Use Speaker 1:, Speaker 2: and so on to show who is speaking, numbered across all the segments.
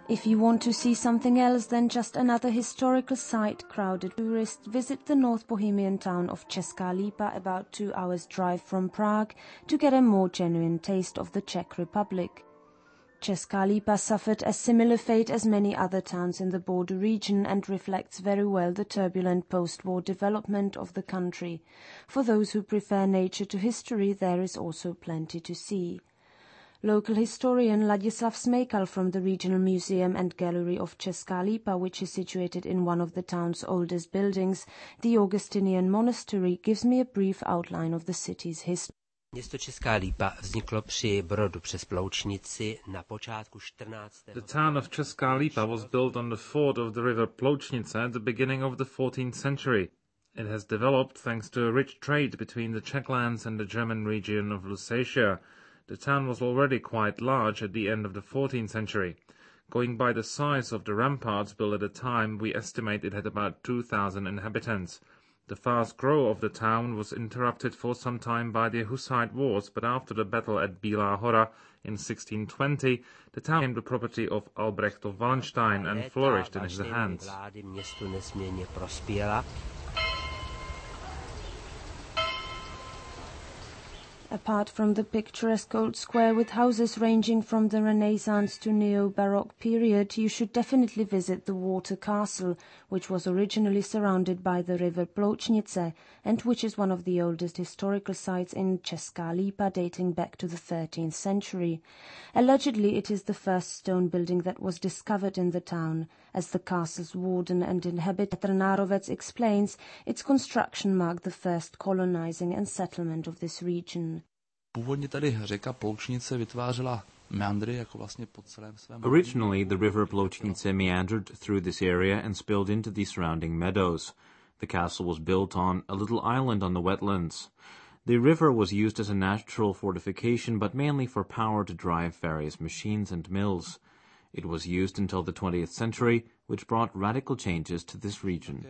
Speaker 1: If you want to see something else than just another historical site, crowded tourists visit the North Bohemian town of Česká Lípa, about 2 hours' drive from Prague, to get a more genuine taste of the Czech Republic. Česká Lípa suffered a similar fate as many other towns in the border region and reflects very well the turbulent post-war development of the country. For those who prefer nature to history, there is also plenty to see. Local historian Ladislav Smejkal from the Regional Museum and Gallery of Česká Lípa, which is situated in one of the town's oldest buildings, the Augustinian Monastery, gives me a brief outline of the city's history.
Speaker 2: Město Česká Lípa vzniklo při brodu přes Ploučnici na počátku 14.
Speaker 3: The town of Česká Lípa was built on the ford of the river Ploučnice at the beginning of the 14th century. It has developed thanks to a rich trade between the Czech lands and the German region of Lusatia. The town was already quite large at the end of the 14th century. Going by the size of the ramparts built at the time, we estimate it had about 2,000 inhabitants. The fast growth of the town was interrupted for some time by the Hussite Wars, but after the battle at Bílá Hora in 1620, the town became the property of Albrecht of Wallenstein and flourished in his hands.
Speaker 1: Apart from the picturesque old square with houses ranging from the Renaissance to Neo-Baroque period, you should definitely visit the Water Castle, which was originally surrounded by the river Ploučnice and which is one of the oldest historical sites in Česká Lípa, dating back to the 13th century. Allegedly, it is the first stone building that was discovered in the town. As the castle's warden and inhabitant Petr Nárovec explains, its construction marked the first colonizing and settlement of this region.
Speaker 4: Originally, the river Ploučnice meandered through this area and spilled into the surrounding meadows. The castle was built on a little island on the wetlands. The river was used as a natural fortification, but mainly for power to drive various machines and mills. It was used until the 20th century, which brought radical changes to this region.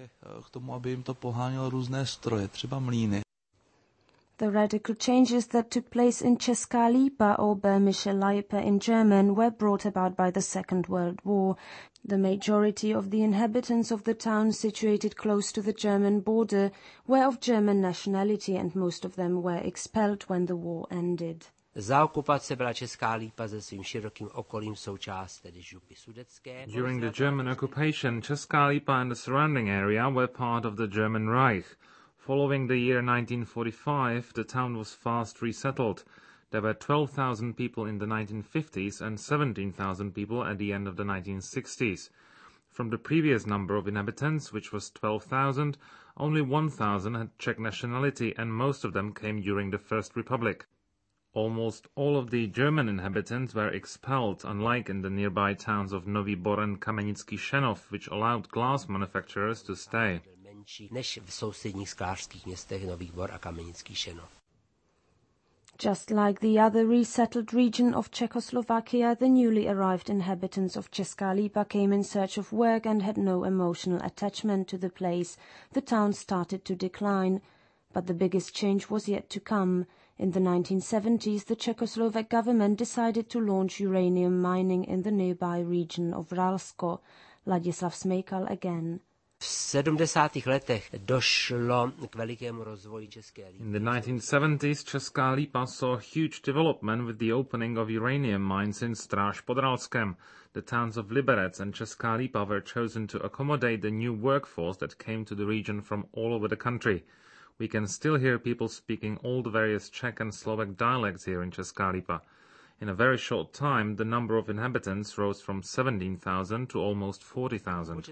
Speaker 1: The radical changes that took place in Česká Lípa, or Böhmische Lippe in German, were brought about by the Second World War. The majority of the inhabitants of the town, situated close to the German border, were of German nationality, and most of them were expelled when the war ended.
Speaker 2: Za okupace byla Česká Lípa se svým širokým okolím součást tedy župy Sudecké.
Speaker 3: During the German occupation, Česká Lípa and the surrounding area were part of the German Reich. Following the year 1945, the town was fast resettled. There were 12,000 people in the 1950s and 17,000 people at the end of the 1960s. From the previous number of inhabitants, which was 12,000, only 1,000 had Czech nationality, and most of them came during the First Republic. Almost all of the German inhabitants were expelled, unlike in the nearby towns of Nový Bor and Kamenický Šenov, which allowed glass manufacturers to stay.
Speaker 2: Než v sousedních sklářských městech Nový Bor a Kamenický Šenov.
Speaker 1: Just like the other resettled region of Czechoslovakia, the newly arrived inhabitants of Česká Lípa came in search of work and had no emotional attachment to the place. The town started to decline, but the biggest change was yet to come. In the 1970s, the Czechoslovak government decided to launch uranium mining in the nearby region of Ralsko. Ladislav Smejkal again.
Speaker 2: V 70. letech došlo k velikému rozvoji České Lípy.
Speaker 3: In the 1970s, Česká Lípa saw huge development with the opening of uranium mines in Stráž pod Ralskem. The towns of Liberec and Česká Lípa were chosen to accommodate the new workforce that came to the region from all over the country. We can still hear people speaking all the various Czech and Slovak dialects here in Česká Lípa. In a very short time, the number of inhabitants rose from 17,000 to almost 40,000.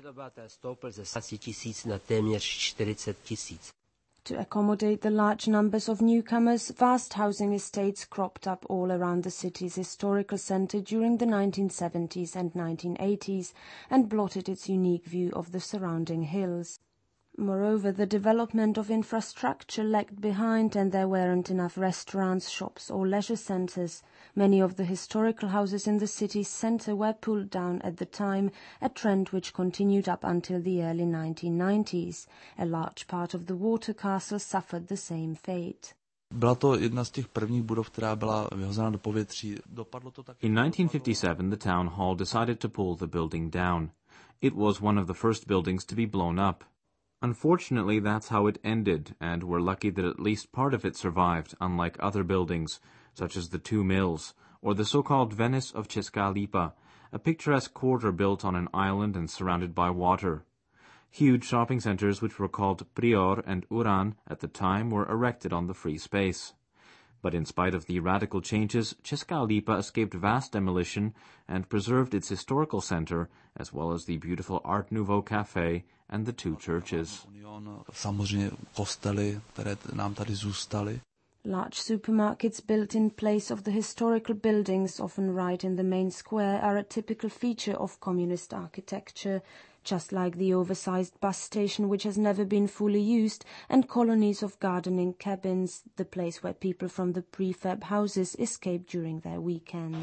Speaker 1: To accommodate the large numbers of newcomers, vast housing estates cropped up all around the city's historical center during the 1970s and 1980s and blotted its unique view of the surrounding hills. Moreover, the development of infrastructure lagged behind, and there weren't enough restaurants, shops or leisure centers. Many of the historical houses in the city's center were pulled down at the time, a trend which continued up until the early 1990s. A large part of the Water Castle suffered the same fate.
Speaker 5: Byla to jedna z těch prvních budov, která byla vyhozena do povětří. Dopadlo to tak.
Speaker 4: In 1957, the town hall decided to pull the building down. It was one of the first buildings to be blown up. Unfortunately, that's how it ended, and we're lucky that at least part of it survived, unlike other buildings, such as the two mills, or the so-called Venice of Česká Lípa, a picturesque quarter built on an island and surrounded by water. Huge shopping centers, which were called Prior and Uran at the time, were erected on the free space. But in spite of the radical changes, Česká Lípa escaped vast demolition and preserved its historical center, as well as the beautiful Art Nouveau Café and the two churches.
Speaker 5: Samozřejmě kostely, které nám tady zůstaly.
Speaker 1: Large supermarkets built in place of the historical buildings, often right in the main square, are a typical feature of communist architecture, just like the oversized bus station which has never been fully used, and colonies of gardening cabins, the place where people from the prefab houses escape during their weekends.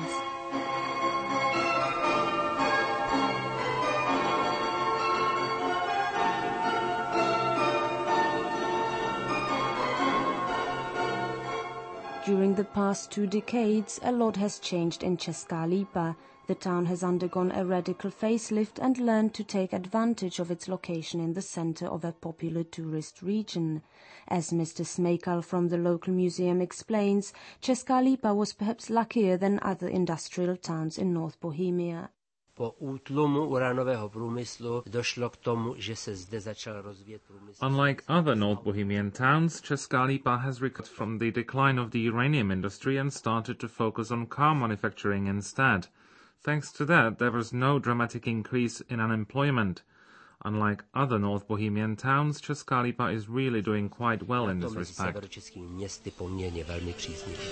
Speaker 1: During the past 2 decades, a lot has changed in Česká Lípa. The town has undergone a radical facelift and learned to take advantage of its location in the center of a popular tourist region. As Mr. Smejkal from the local museum explains, Česká Lípa was perhaps luckier than other industrial towns in North Bohemia.
Speaker 2: Po útlumu uranového průmyslu došlo k tomu, že se zde začal rozvíjet průmysl.
Speaker 3: Unlike other North Bohemian towns, Česká Lípa has recovered from the decline of the uranium industry and started to focus on car manufacturing instead. Thanks to that, there was no dramatic increase in unemployment. Unlike other North Bohemian towns, Česká Lípa is really doing quite well in this respect.
Speaker 2: Severočeskými městy poměrně velmi příznivě.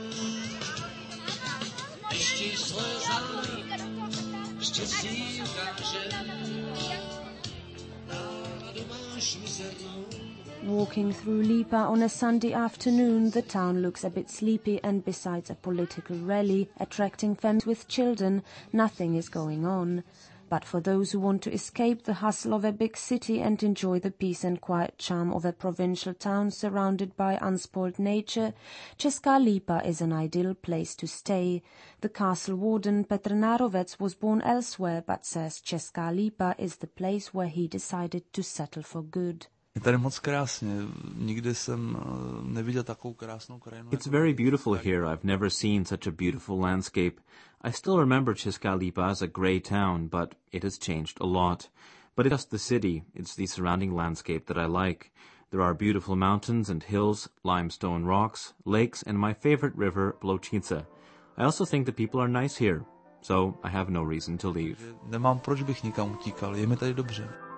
Speaker 1: Walking through Lípa on a Sunday afternoon, the town looks a bit sleepy, and besides a political rally attracting families with children, nothing is going on. But for those who want to escape the hustle of a big city and enjoy the peace and quiet charm of a provincial town surrounded by unspoiled nature, Česká Lípa is an ideal place to stay. The castle warden Petr Nárovec was born elsewhere, but says Česká Lípa is the place where he decided to settle for good.
Speaker 5: Je tady moc krásně. Nikdy jsem neviděl takovou krásnou krajinu.
Speaker 4: It's very beautiful here. I've never seen such a beautiful landscape. I still remember Česká Lípa as a grey town, but it has changed a lot. But it's just the city. It's the surrounding landscape that I like. There are beautiful mountains and hills, limestone rocks, lakes, and my favorite river, Ploučnice. I also think the people are nice here, so I have no reason to leave.
Speaker 5: Nemám proč bych nikam utíkal. Je mi tady dobře.